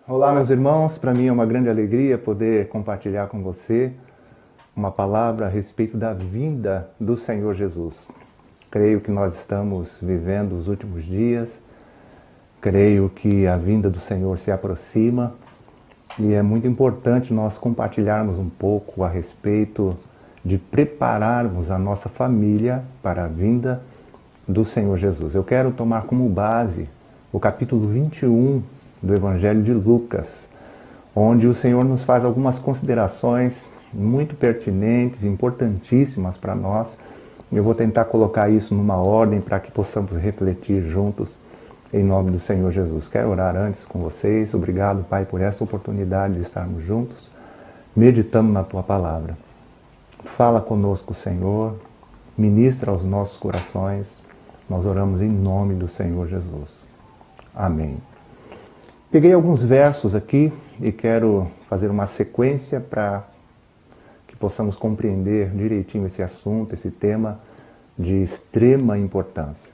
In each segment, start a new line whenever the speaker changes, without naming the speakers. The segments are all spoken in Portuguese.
Olá, meus irmãos. Para mim é uma grande alegria poder compartilhar com você uma palavra a respeito da vinda do Senhor Jesus. Creio que nós estamos vivendo os últimos dias, creio que a vinda do Senhor se aproxima e é muito importante nós compartilharmos um pouco a respeito de prepararmos a nossa família para a vinda do Senhor Jesus. Eu quero tomar como base o capítulo 21 do Evangelho de Lucas, onde o Senhor nos faz algumas considerações muito pertinentes, importantíssimas para nós. Eu vou tentar colocar isso numa ordem para que possamos refletir juntos em nome do Senhor Jesus. Quero orar antes com vocês. Obrigado, Pai, por essa oportunidade de estarmos juntos, meditando na Tua Palavra. Fala conosco, Senhor, ministra aos nossos corações. Nós oramos em nome do Senhor Jesus. Amém. Peguei alguns versos aqui e quero fazer uma sequência para que possamos compreender direitinho esse assunto, esse tema de extrema importância.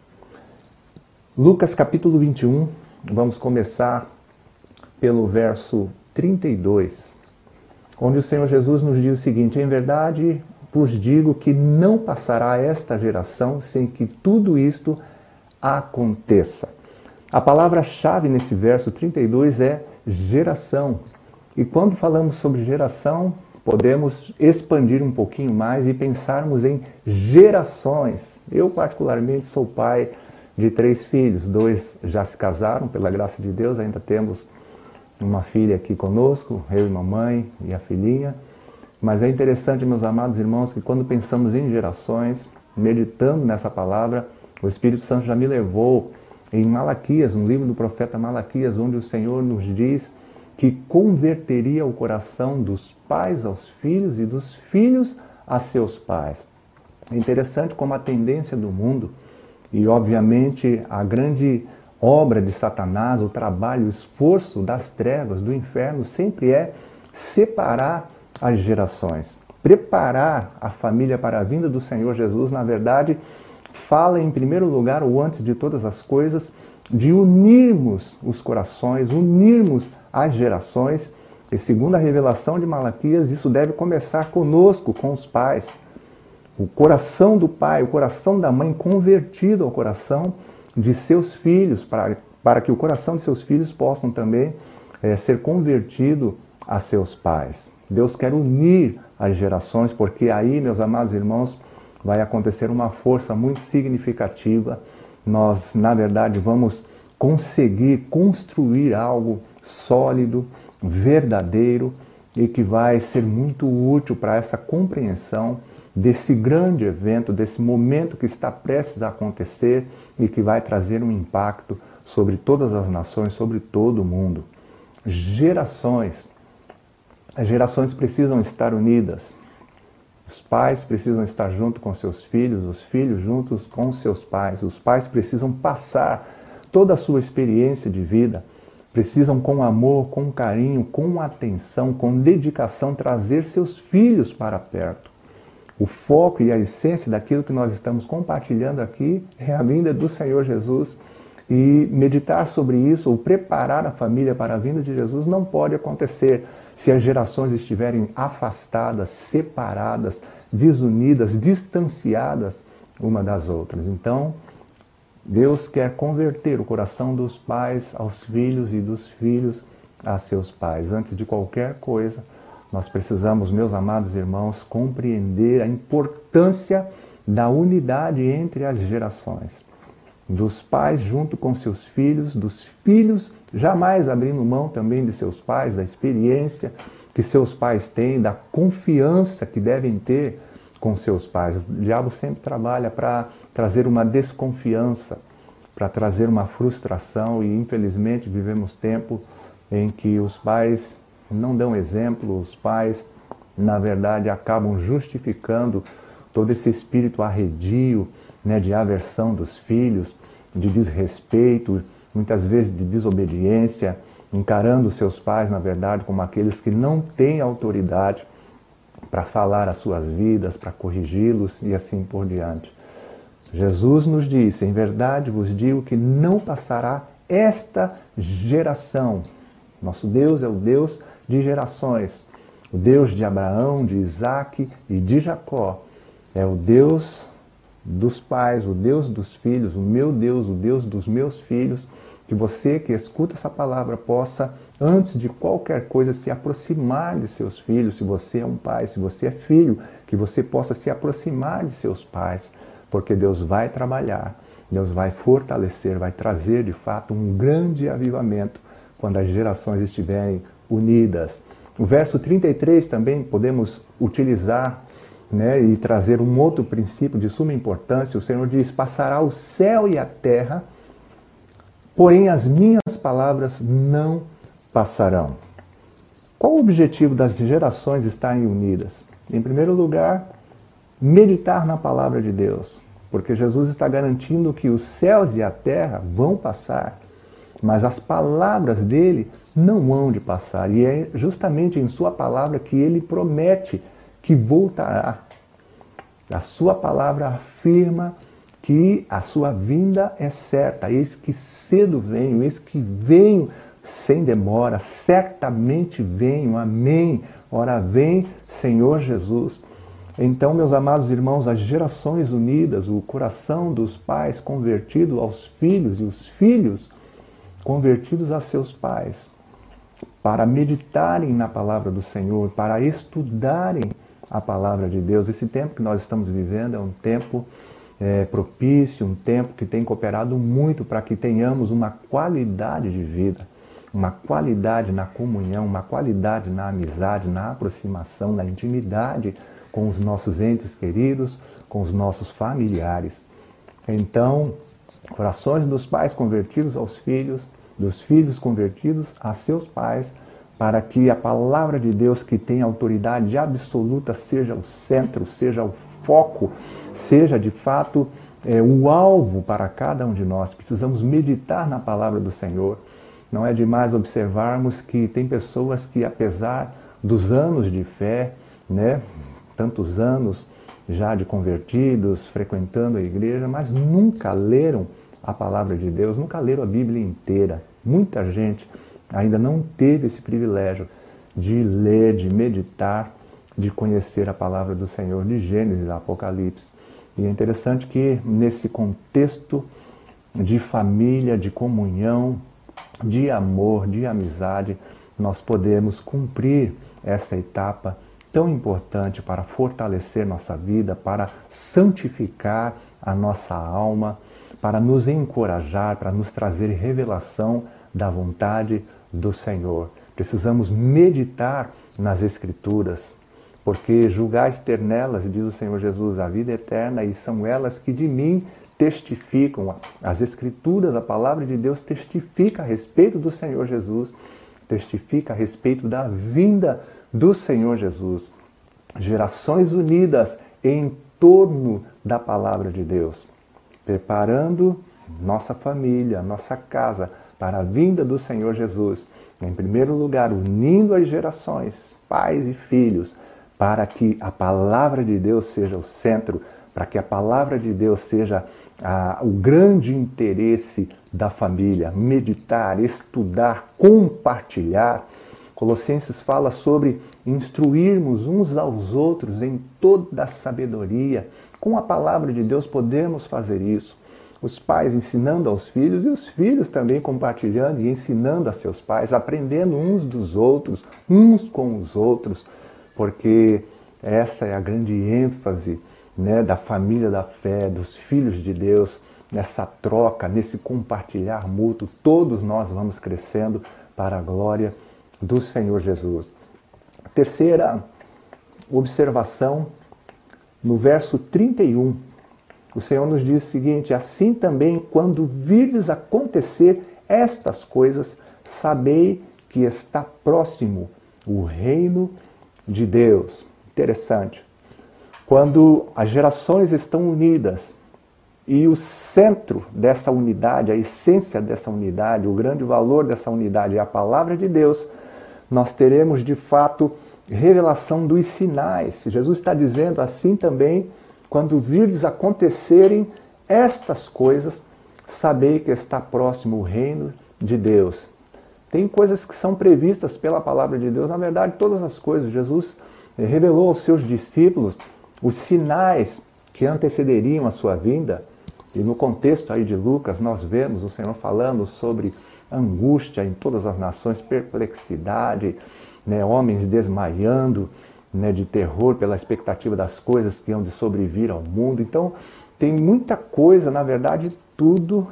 Lucas capítulo 21, vamos começar pelo verso 32, onde o Senhor Jesus nos diz o seguinte: em verdade vos digo que não passará esta geração sem que tudo isto aconteça. A palavra-chave nesse verso 32 é geração. E quando falamos sobre geração, podemos expandir um pouquinho mais e pensarmos em gerações. Eu, particularmente, sou pai de 3 filhos. 2 já se casaram, pela graça de Deus. Ainda temos uma filha aqui conosco, eu e mamãe e a filhinha. Mas é interessante, meus amados irmãos, que quando pensamos em gerações, meditando nessa palavra, o Espírito Santo já me levou em Malaquias, no livro do profeta Malaquias, onde o Senhor nos diz que converteria o coração dos pais aos filhos e dos filhos a seus pais. É interessante como a tendência do mundo e, obviamente, a grande obra de Satanás, o trabalho, o esforço das trevas, do inferno, sempre é separar as gerações. Preparar a família para a vinda do Senhor Jesus, na verdade, fala em primeiro lugar, ou antes de todas as coisas, de unirmos os corações, unirmos as gerações. E segundo a revelação de Malaquias, isso deve começar conosco, com os pais. O coração do pai, o coração da mãe convertido ao coração de seus filhos, para que o coração de seus filhos possam também ser convertido a seus pais. Deus quer unir as gerações, porque aí, meus amados irmãos, vai acontecer uma força muito significativa. Nós, na verdade, vamos conseguir construir algo sólido, verdadeiro e que vai ser muito útil para essa compreensão desse grande evento, desse momento que está prestes a acontecer e que vai trazer um impacto sobre todas as nações, sobre todo o mundo. Gerações. As gerações precisam estar unidas. Os pais precisam estar junto com seus filhos, os filhos juntos com seus pais. Os pais precisam passar toda a sua experiência de vida, precisam com amor, com carinho, com atenção, com dedicação, trazer seus filhos para perto. O foco e a essência daquilo que nós estamos compartilhando aqui é a vinda do Senhor Jesus. E meditar sobre isso, ou preparar a família para a vinda de Jesus, não pode acontecer se as gerações estiverem afastadas, separadas, desunidas, distanciadas uma das outras. Então, Deus quer converter o coração dos pais aos filhos e dos filhos a seus pais. Antes de qualquer coisa, nós precisamos, meus amados irmãos, compreender a importância da unidade entre as gerações. Dos pais junto com seus filhos, dos filhos jamais abrindo mão também de seus pais, da experiência que seus pais têm, da confiança que devem ter com seus pais. O diabo sempre trabalha para trazer uma desconfiança, para trazer uma frustração e infelizmente vivemos tempo em que os pais não dão exemplo, os pais na verdade acabam justificando todo esse espírito arredio, de aversão dos filhos, de desrespeito, muitas vezes de desobediência, encarando seus pais, na verdade, como aqueles que não têm autoridade para falar as suas vidas, para corrigi-los e assim por diante. Jesus nos disse: em verdade vos digo que não passará esta geração. Nosso Deus é o Deus de gerações. O Deus de Abraão, de Isaque e de Jacó. É o Deus dos pais, o Deus dos filhos, o meu Deus, o Deus dos meus filhos. Que você que escuta essa palavra possa, antes de qualquer coisa, se aproximar de seus filhos. Se você é um pai, se você é filho, que você possa se aproximar de seus pais. Porque Deus vai trabalhar, Deus vai fortalecer, vai trazer de fato um grande avivamento quando as gerações estiverem unidas. O verso 33 também podemos utilizar, né, e trazer um outro princípio de suma importância. O Senhor diz: passará o céu e a terra, porém as minhas palavras não passarão. Qual o objetivo das gerações estarem unidas? Em primeiro lugar, meditar na palavra de Deus, porque Jesus está garantindo que os céus e a terra vão passar, mas as palavras dele não hão de passar. E é justamente em sua palavra que ele promete que voltará. A sua palavra afirma que a sua vinda é certa. Eis que cedo venho, eis que venho sem demora, certamente venho, amém. Ora vem, Senhor Jesus. Então, meus amados irmãos, as gerações unidas, o coração dos pais convertido aos filhos e os filhos convertidos a seus pais, para meditarem na palavra do Senhor, para estudarem a palavra de Deus. Esse tempo que nós estamos vivendo é um tempo propício, um tempo que tem cooperado muito para que tenhamos uma qualidade de vida, uma qualidade na comunhão, uma qualidade na amizade, na aproximação, na intimidade com os nossos entes queridos, com os nossos familiares. Então, corações dos pais convertidos aos filhos, dos filhos convertidos a seus pais, para que a palavra de Deus, que tem autoridade absoluta, seja o centro, seja o foco, seja de fato o alvo para cada um de nós. Precisamos meditar na palavra do Senhor. Não é demais observarmos que tem pessoas que, apesar dos anos de fé, né, tantos anos já de convertidos, frequentando a igreja, mas nunca leram a palavra de Deus, nunca leram a Bíblia inteira. Muita gente ainda não teve esse privilégio de ler, de meditar, de conhecer a palavra do Senhor, de Gênesis a Apocalipse. E é interessante que nesse contexto de família, de comunhão, de amor, de amizade, nós podemos cumprir essa etapa tão importante para fortalecer nossa vida, para santificar a nossa alma, para nos encorajar, para nos trazer revelação da vontade do Senhor. Precisamos meditar nas Escrituras, porque julgais ter nelas, diz o Senhor Jesus, a vida eterna, e são elas que de mim testificam. As Escrituras, a palavra de Deus testifica a respeito do Senhor Jesus, testifica a respeito da vinda do Senhor Jesus. Gerações unidas em torno da palavra de Deus, preparando nossa família, nossa casa para a vinda do Senhor Jesus. Em primeiro lugar, unindo as gerações, pais e filhos, para que a palavra de Deus seja o centro, para que a palavra de Deus seja o grande interesse da família. Meditar, estudar, compartilhar. Colossenses fala sobre instruirmos uns aos outros em toda a sabedoria. Com a palavra de Deus podemos fazer isso. Os pais ensinando aos filhos e os filhos também compartilhando e ensinando a seus pais, aprendendo uns dos outros, uns com os outros, porque essa é a grande ênfase, né, da família da fé, dos filhos de Deus, nessa troca, nesse compartilhar mútuo. Todos nós vamos crescendo para a glória do Senhor Jesus. Terceira observação, no verso 31, o Senhor nos diz o seguinte: assim também, quando virdes acontecer estas coisas, sabei que está próximo o reino de Deus. Interessante. Quando as gerações estão unidas e o centro dessa unidade, a essência dessa unidade, o grande valor dessa unidade é a palavra de Deus, nós teremos de fato revelação dos sinais. Jesus está dizendo assim também: quando virdes acontecerem estas coisas, sabei que está próximo o reino de Deus. Tem coisas que são previstas pela palavra de Deus. Na verdade, todas as coisas. Jesus revelou aos seus discípulos os sinais que antecederiam a sua vinda. E no contexto aí de Lucas, nós vemos o Senhor falando sobre angústia em todas as nações, perplexidade, né, homens desmaiando, né, de terror pela expectativa das coisas que hão de sobrevir ao mundo. Então, tem muita coisa, na verdade, tudo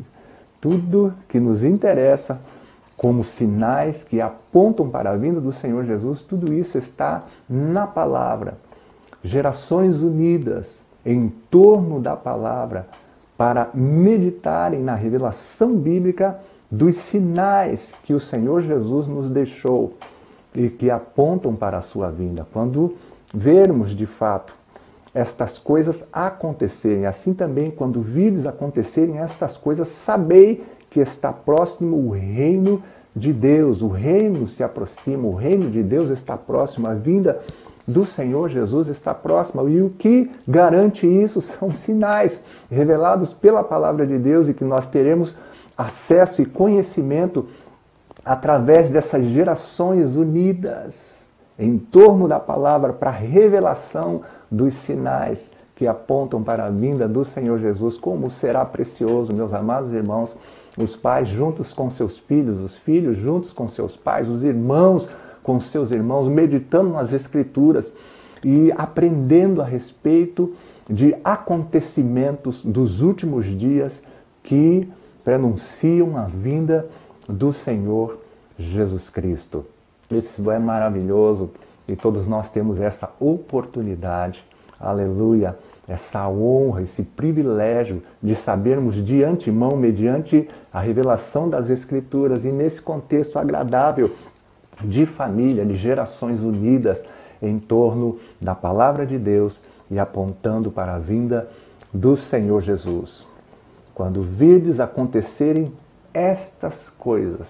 que nos interessa como sinais que apontam para a vinda do Senhor Jesus, tudo isso está na palavra. Gerações unidas em torno da palavra para meditarem na revelação bíblica dos sinais que o Senhor Jesus nos deixou e que apontam para a sua vinda. Quando vermos de fato estas coisas acontecerem, assim também quando virdes acontecerem estas coisas, sabei que está próximo o reino de Deus. O reino se aproxima, o reino de Deus está próximo, a vinda do Senhor Jesus está próxima. E o que garante isso são sinais revelados pela palavra de Deus e que nós teremos acesso e conhecimento através dessas gerações unidas em torno da palavra para a revelação dos sinais que apontam para a vinda do Senhor Jesus. Como será precioso, meus amados irmãos, os pais juntos com seus filhos, os filhos juntos com seus pais, os irmãos com seus irmãos, meditando nas Escrituras e aprendendo a respeito de acontecimentos dos últimos dias que prenunciam a vinda do Senhor Jesus Cristo. Isso é maravilhoso e todos nós temos essa oportunidade, aleluia, essa honra, esse privilégio de sabermos de antemão, mediante a revelação das Escrituras e nesse contexto agradável de família, de gerações unidas em torno da palavra de Deus e apontando para a vinda do Senhor Jesus. Quando virdes acontecerem estas coisas,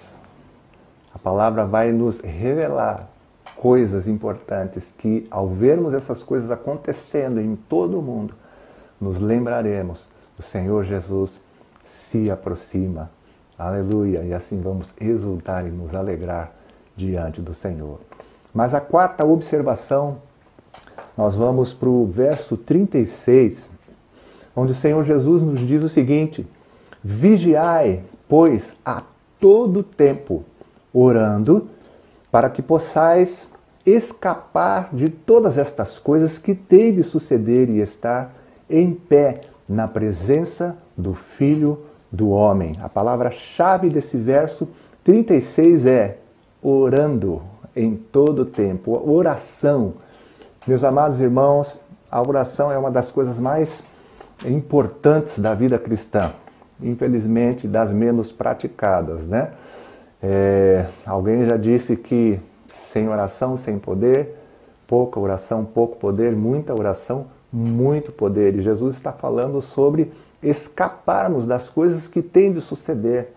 a palavra vai nos revelar coisas importantes que, ao vermos essas coisas acontecendo em todo o mundo, nos lembraremos, o Senhor Jesus se aproxima. Aleluia! E assim vamos exultar e nos alegrar diante do Senhor. Mas a quarta observação, nós vamos para o verso 36, onde o Senhor Jesus nos diz o seguinte: vigiai, pois, a todo tempo, orando, para que possais escapar de todas estas coisas que têm de suceder e estar em pé na presença do Filho do Homem. A palavra-chave desse verso 36 é orando em todo tempo, oração. Meus amados irmãos, a oração é uma das coisas mais importantes da vida cristã, infelizmente das menos praticadas, né? Alguém já disse que sem oração, sem poder, pouca oração, pouco poder, muita oração, muito poder. E Jesus está falando sobre escaparmos das coisas que têm de suceder,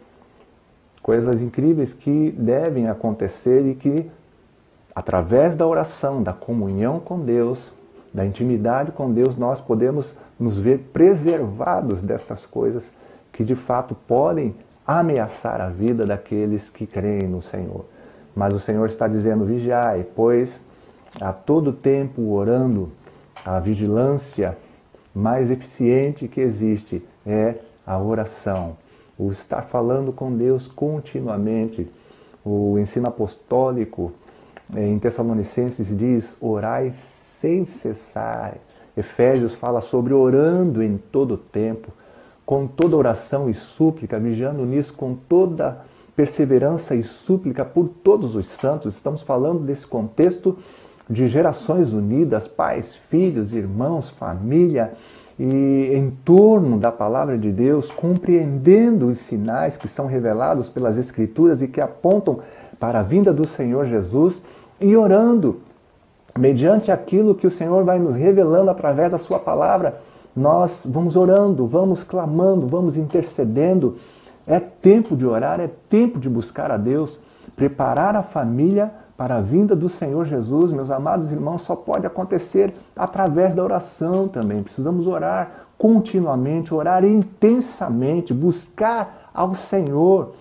coisas incríveis que devem acontecer e que, através da oração, da comunhão com Deus, da intimidade com Deus, nós podemos nos ver preservados destas coisas que de fato podem ameaçar a vida daqueles que creem no Senhor. Mas o Senhor está dizendo: vigiai, pois a todo tempo orando. A vigilância mais eficiente que existe é a oração. O estar falando com Deus continuamente. O ensino apostólico em Tessalonicenses diz: orai sem cessar. Efésios fala sobre orando em todo tempo, com toda oração e súplica, vigiando nisso com toda perseverança e súplica por todos os santos. Estamos falando desse contexto de gerações unidas, pais, filhos, irmãos, família, e em torno da palavra de Deus, compreendendo os sinais que são revelados pelas Escrituras e que apontam para a vinda do Senhor Jesus, e orando, mediante aquilo que o Senhor vai nos revelando através da sua palavra. Nós vamos orando, vamos clamando, vamos intercedendo. É tempo de orar, é tempo de buscar a Deus, preparar a família para a vinda do Senhor Jesus. Meus amados irmãos, só pode acontecer através da oração também. Precisamos orar continuamente, orar intensamente, buscar ao Senhor.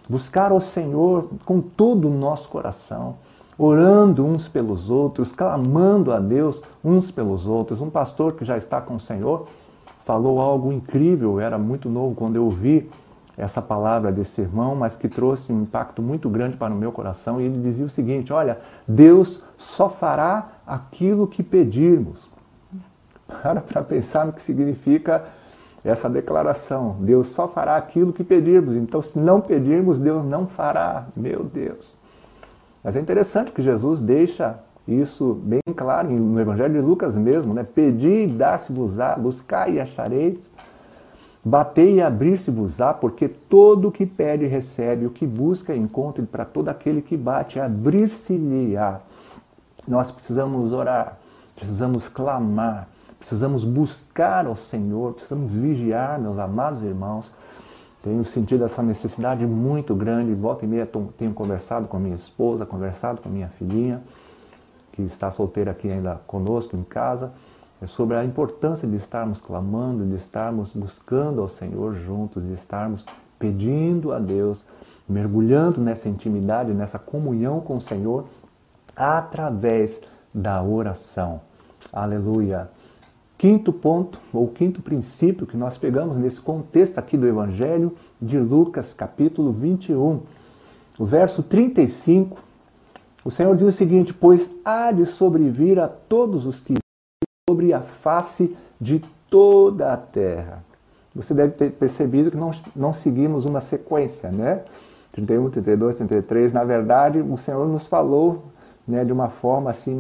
buscar o Senhor com todo o nosso coração, orando uns pelos outros, clamando a Deus uns pelos outros. Um pastor que já está com o Senhor falou algo incrível, eu era muito novo quando eu ouvi essa palavra desse irmão, mas que trouxe um impacto muito grande para o meu coração, e ele dizia o seguinte: olha, Deus só fará aquilo que pedirmos. Para pensar no que significa essa declaração. Deus só fará aquilo que pedirmos. Então, se não pedirmos, Deus não fará. Meu Deus. Mas é interessante que Jesus deixa isso bem claro no Evangelho de Lucas mesmo, né? Pedi e dar-se-vos-á, buscai e achareis, batei e abrir-se-vos-á, porque todo o que pede recebe, o que busca encontra, e para todo aquele que bate, abrir-se-lhe-á. Nós precisamos orar, precisamos clamar, precisamos buscar ao Senhor, precisamos vigiar, meus amados irmãos. Tenho sentido essa necessidade muito grande. Volta e meia tenho conversado com a minha esposa, conversado com a minha filhinha, que está solteira aqui ainda conosco em casa, sobre a importância de estarmos clamando, de estarmos buscando ao Senhor juntos, de estarmos pedindo a Deus, mergulhando nessa intimidade, nessa comunhão com o Senhor, através da oração. Aleluia! Quinto ponto, ou quinto princípio que nós pegamos nesse contexto aqui do Evangelho de Lucas, capítulo 21, o verso 35, o Senhor diz o seguinte: pois há de sobrevir a todos os que vivem sobre a face de toda a terra. Você deve ter percebido que não seguimos uma sequência, né? 31, 32, 33, na verdade o Senhor nos falou, né, de uma forma assim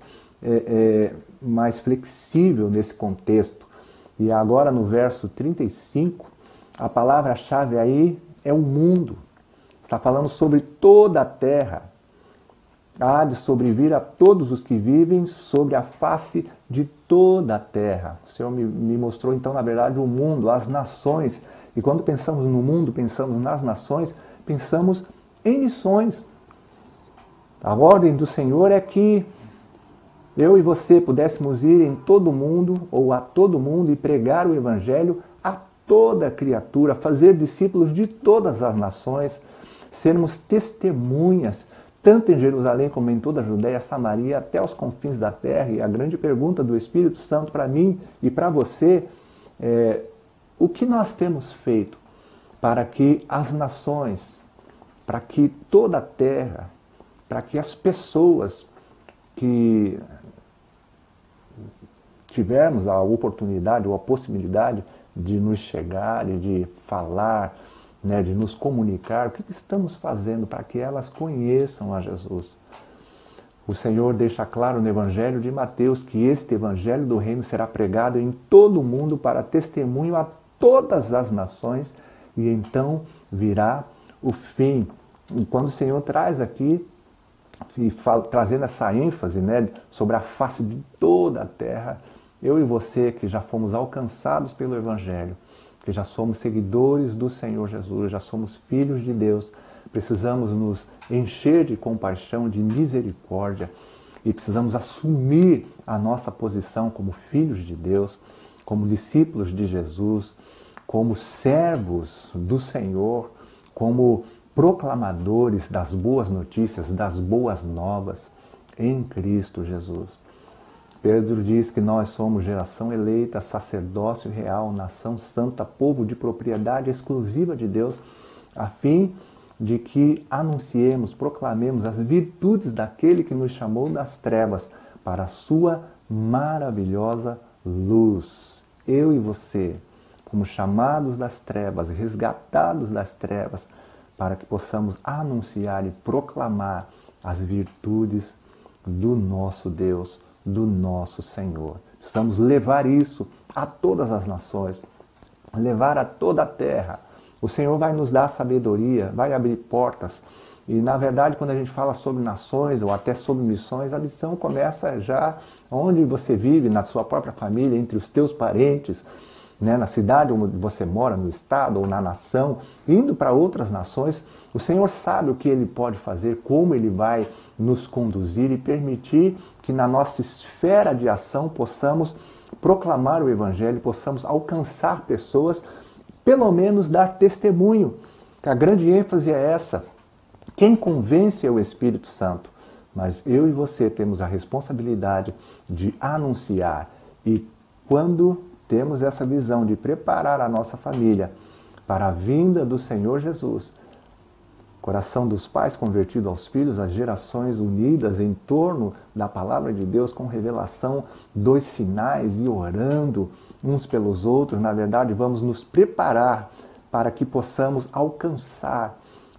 mais flexível nesse contexto. E agora no verso 35, a palavra-chave aí é o mundo. Está falando sobre toda a terra. Há de sobrevir a todos os que vivem sobre a face de toda a terra. O Senhor me mostrou então, na verdade, o mundo, as nações. E quando pensamos no mundo, pensamos nas nações, pensamos em missões. A ordem do Senhor é que eu e você pudéssemos ir em todo mundo, ou a todo mundo, e pregar o Evangelho a toda criatura, fazer discípulos de todas as nações, sermos testemunhas, tanto em Jerusalém como em toda a Judéia, Samaria, até os confins da terra. E a grande pergunta do Espírito Santo para mim e para você é: o que nós temos feito para que as nações, para que toda a terra, para que as pessoas que tivermos a oportunidade ou a possibilidade de nos chegar e de falar, né, de nos comunicar, o que estamos fazendo para que elas conheçam a Jesus? O Senhor deixa claro no Evangelho de Mateus que este Evangelho do Reino será pregado em todo o mundo para testemunho a todas as nações, e então virá o fim. E quando o Senhor traz aqui, trazendo essa ênfase, né, sobre a face de toda a terra, eu e você que já fomos alcançados pelo Evangelho, que já somos seguidores do Senhor Jesus, já somos filhos de Deus, precisamos nos encher de compaixão, de misericórdia, e precisamos assumir a nossa posição como filhos de Deus, como discípulos de Jesus, como servos do Senhor, como proclamadores das boas notícias, das boas novas em Cristo Jesus. Pedro diz que nós somos geração eleita, sacerdócio real, nação santa, povo de propriedade exclusiva de Deus, a fim de que anunciemos, proclamemos as virtudes daquele que nos chamou das trevas para a sua maravilhosa luz. Eu e você, como chamados das trevas, resgatados das trevas, para que possamos anunciar e proclamar as virtudes do nosso Deus, do nosso Senhor. Precisamos levar isso a todas as nações, levar a toda a terra. O Senhor vai nos dar sabedoria, vai abrir portas. E, na verdade, quando a gente fala sobre nações ou até sobre missões, a missão começa já onde você vive, na sua própria família, entre os teus parentes, né, na cidade onde você mora, no estado ou na nação, indo para outras nações. O Senhor sabe o que Ele pode fazer, como Ele vai nos conduzir e permitir que na nossa esfera de ação possamos proclamar o Evangelho, possamos alcançar pessoas, pelo menos dar testemunho A grande ênfase é essa. Quem convence é o Espírito Santo, mas eu e você temos a responsabilidade de anunciar. E quando temos essa visão de preparar a nossa família para a vinda do Senhor Jesus, coração dos pais convertido aos filhos, as gerações unidas em torno da palavra de Deus com revelação dos sinais e orando uns pelos outros, na verdade vamos nos preparar para que possamos alcançar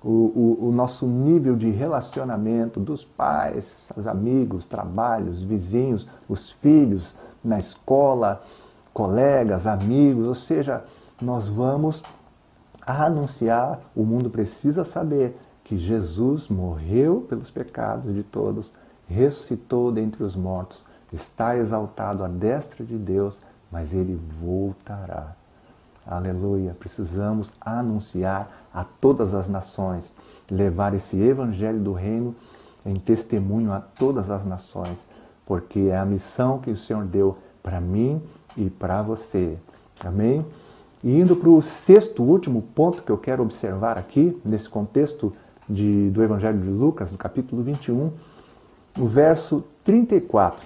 o nosso nível de relacionamento dos pais, os amigos, trabalhos, vizinhos, os filhos, na escola, colegas, amigos, ou seja, nós vamos anunciar, o mundo precisa saber que Jesus morreu pelos pecados de todos, ressuscitou dentre os mortos, está exaltado à destra de Deus, mas ele voltará. Aleluia! Precisamos anunciar a todas as nações, levar esse evangelho do reino em testemunho a todas as nações, porque é a missão que o Senhor deu para mim e para você. Amém? E indo para o sexto, último ponto que eu quero observar aqui, nesse contexto do Evangelho de Lucas, no capítulo 21, no verso 34.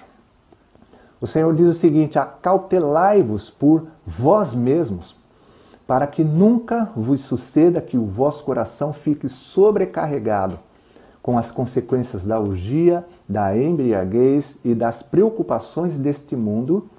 O Senhor diz o seguinte: acautelai-vos por vós mesmos, para que nunca vos suceda que o vosso coração fique sobrecarregado com as consequências da orgia, da embriaguez e das preocupações deste mundo,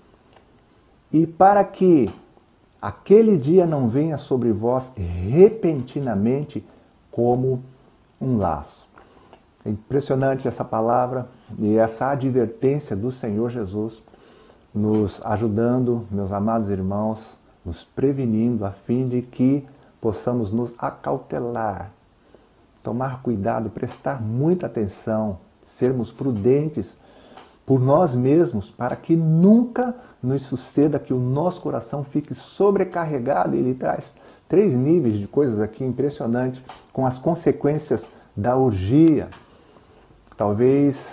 e para que aquele dia não venha sobre vós repentinamente como um laço. É impressionante essa palavra e essa advertência do Senhor Jesus nos ajudando, meus amados irmãos, nos prevenindo a fim de que possamos nos acautelar, tomar cuidado, prestar muita atenção, sermos prudentes por nós mesmos, para que nunca nos suceda que o nosso coração fique sobrecarregado. Ele traz 3 níveis de coisas aqui impressionantes, com as consequências da orgia. Talvez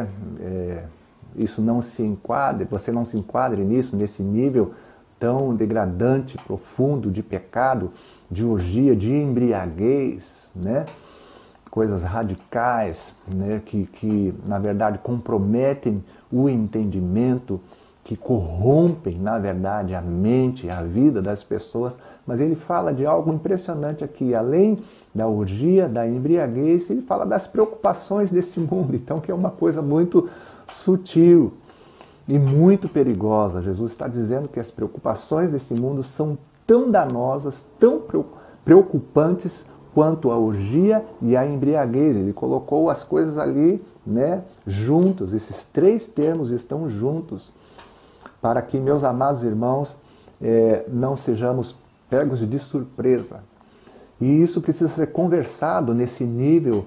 isso não se enquadre, você não se enquadre nisso, nesse nível tão degradante, profundo de pecado, de orgia, de embriaguez, né? Coisas radicais, né? que na verdade comprometem o entendimento, que corrompem, na verdade, a mente, a vida das pessoas. Mas ele fala de algo impressionante aqui, além da orgia, da embriaguez, ele fala das preocupações desse mundo, então que é uma coisa muito sutil e muito perigosa. Jesus está dizendo que as preocupações desse mundo são tão danosas, tão preocupantes quanto a orgia e a embriaguez. Ele colocou as coisas ali, né, juntos. Esses 3 termos estão juntos, para que, meus amados irmãos, não sejamos pegos de surpresa. E isso precisa ser conversado nesse nível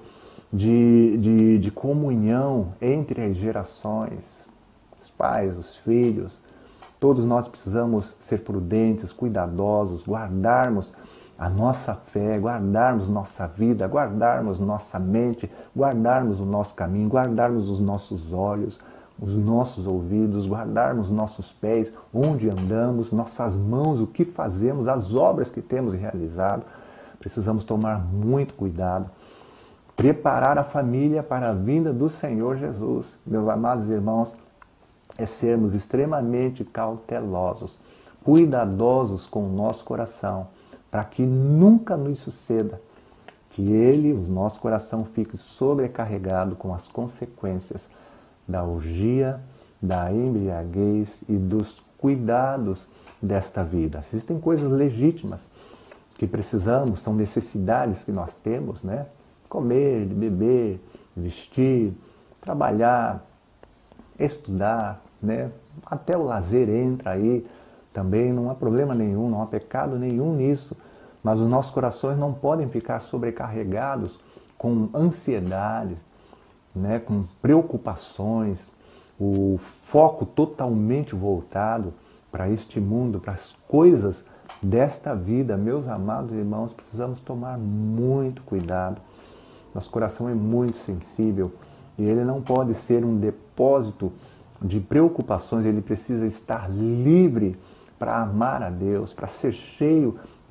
de comunhão entre as gerações, os pais, os filhos. Todos nós precisamos ser prudentes, cuidadosos, guardarmos a nossa fé, guardarmos nossa vida, guardarmos nossa mente, guardarmos o nosso caminho, guardarmos os nossos olhos, os nossos ouvidos, guardarmos nossos pés, onde andamos, nossas mãos, o que fazemos, as obras que temos realizado. Precisamos tomar muito cuidado, preparar a família para a vinda do Senhor Jesus. Meus amados irmãos, é sermos extremamente cautelosos, cuidadosos com o nosso coração, para que nunca nos suceda que o nosso coração, fique sobrecarregado com as consequências da orgia, da embriaguez e dos cuidados desta vida. Existem coisas legítimas que precisamos, são necessidades que nós temos, né? Comer, beber, vestir, trabalhar, estudar, né? Até o lazer entra aí também, não há problema nenhum, não há pecado nenhum nisso. Mas os nossos corações não podem ficar sobrecarregados com ansiedade, né, com preocupações, o foco totalmente voltado para este mundo, para as coisas desta vida. Meus amados irmãos, precisamos tomar muito cuidado. Nosso coração é muito sensível e ele não pode ser um depósito de preocupações, ele precisa estar livre para amar a Deus, para ser cheio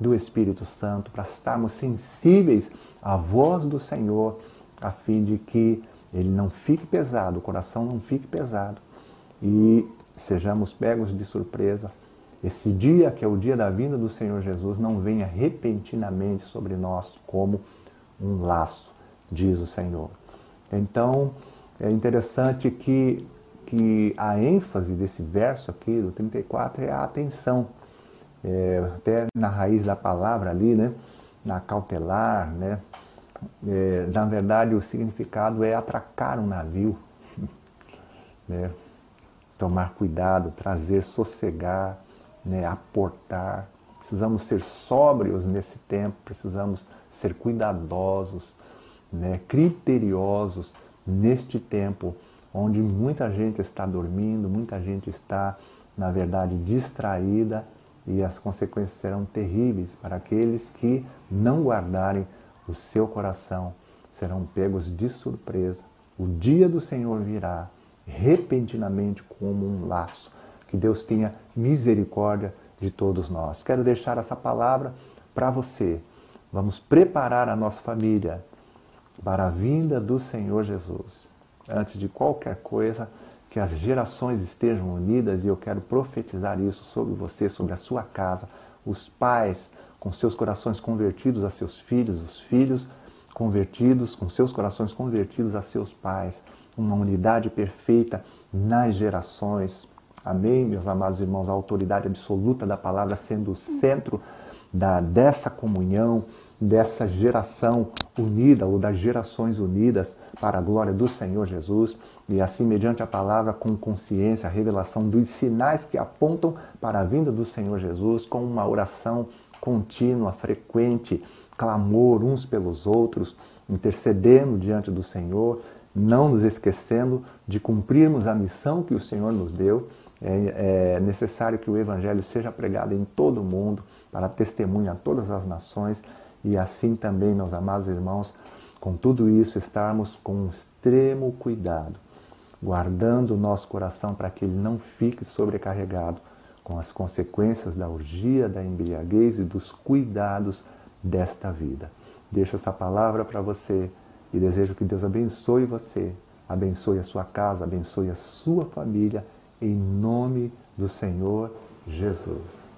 do Espírito Santo, para estarmos sensíveis à voz do Senhor, a fim de que ele não fique pesado, o coração não fique pesado e sejamos pegos de surpresa. Esse dia, que é o dia da vinda do Senhor Jesus, não venha repentinamente sobre nós como um laço, diz o Senhor. Então, é interessante que a ênfase desse verso aqui, do 34, é a atenção. Até na raiz da palavra ali, né? Na cautelar, né? Na verdade, o significado é atracar um navio, né? Tomar cuidado, trazer, sossegar, né? Aportar. Precisamos ser sóbrios nesse tempo, precisamos ser cuidadosos, né? Criteriosos neste tempo, onde muita gente está dormindo, muita gente está, na verdade, distraída, e as consequências serão terríveis para aqueles que não guardarem o seu coração, serão pegos de surpresa. O dia do Senhor virá repentinamente como um laço. Que Deus tenha misericórdia de todos nós. Quero deixar essa palavra para você. Vamos preparar a nossa família para a vinda do Senhor Jesus. Antes de qualquer coisa, que as gerações estejam unidas, e eu quero profetizar isso sobre você, sobre a sua casa, os pais com seus corações convertidos a seus filhos, os filhos convertidos, com seus corações convertidos a seus pais, uma unidade perfeita nas gerações. Amém, meus amados irmãos? A autoridade absoluta da palavra sendo o centro dessa comunhão, dessa geração unida, ou das gerações unidas para a glória do Senhor Jesus, e assim, mediante a palavra, com consciência, a revelação dos sinais que apontam para a vinda do Senhor Jesus, com uma oração contínua, frequente, clamor uns pelos outros, intercedendo diante do Senhor, não nos esquecendo de cumprirmos a missão que o Senhor nos deu. É necessário que o Evangelho seja pregado em todo o mundo, para testemunhar a todas as nações, e assim também, meus amados irmãos, com tudo isso, estarmos com extremo cuidado, guardando o nosso coração para que ele não fique sobrecarregado com as consequências da orgia, da embriaguez e dos cuidados desta vida. Deixo essa palavra para você e desejo que Deus abençoe você, abençoe a sua casa, abençoe a sua família, em nome do Senhor Jesus.